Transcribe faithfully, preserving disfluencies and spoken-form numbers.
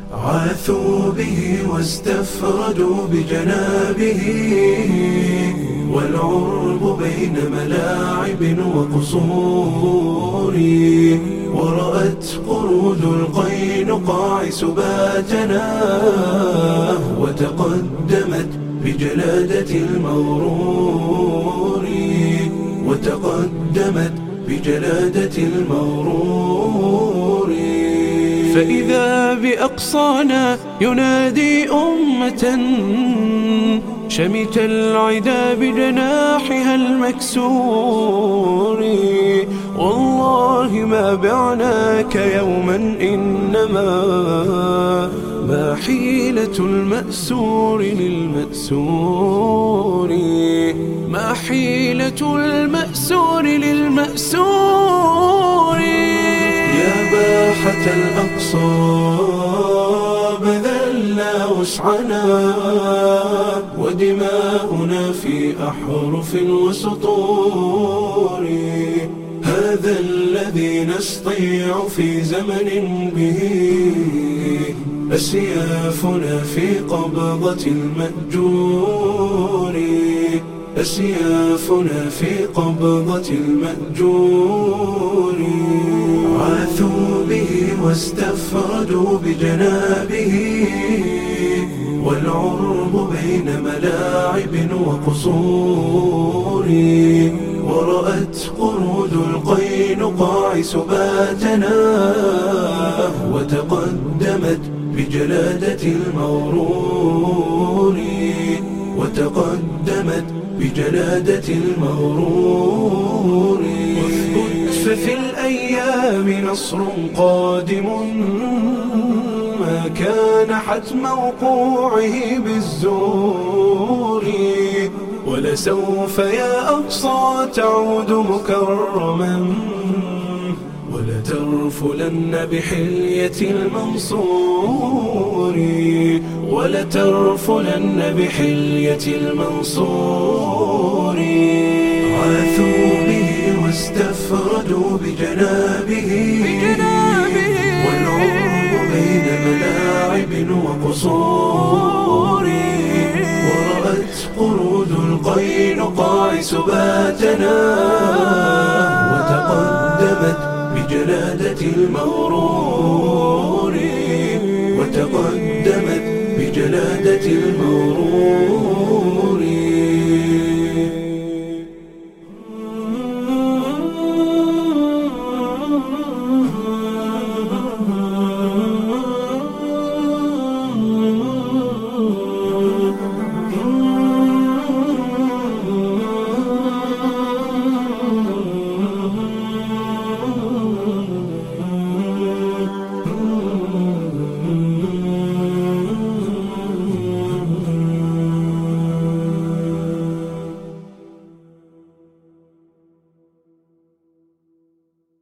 عاثوا به واستفردوا بجنابه، والعرب بين ملاعب وقصور، ورأت قرود القينقاع سباتنا، وتقدمت بجلادة المغرور، وتقدمت بجلادة المغرور. فإذا بأقصانا ينادي أمة شمت العدا بجناحها المكسور، والله ما بعناك يوما إنما ما حيلة المأسور للمأسور، ما حيلة المأسور للمأسور. يا باحة الأقصى بذلنا وسعنا، ودماؤنا في أحرف وسطور، هذا الذي نستطيع في زمن به أسيافنا في قبضة المأجور، أسيافنا في قبضة المأجور. عاثوا به واستفردوا بجنابه، والعرب بين ملاعب وقصور، ورأت قرود القينقاع سباتنا، وتقدمت بجلادة المغرور، وتقدمت بجلادة المغرور. واثبت ففي الأيام نصر قادم، ما كان حتم وقوعه بالزور، ولسوف يا أقصى تعود مكرما، ولترفلن بحلية المنصور، ولترفلن بحلية المنصور. عاثوا به واستفردوا بجنابه، والعرب بين ملاعب وقصور، ورأت قرود القينقاع سباتنا، وتقدمت بجلادة المغرور، وتقدمت بجلادة المغرور.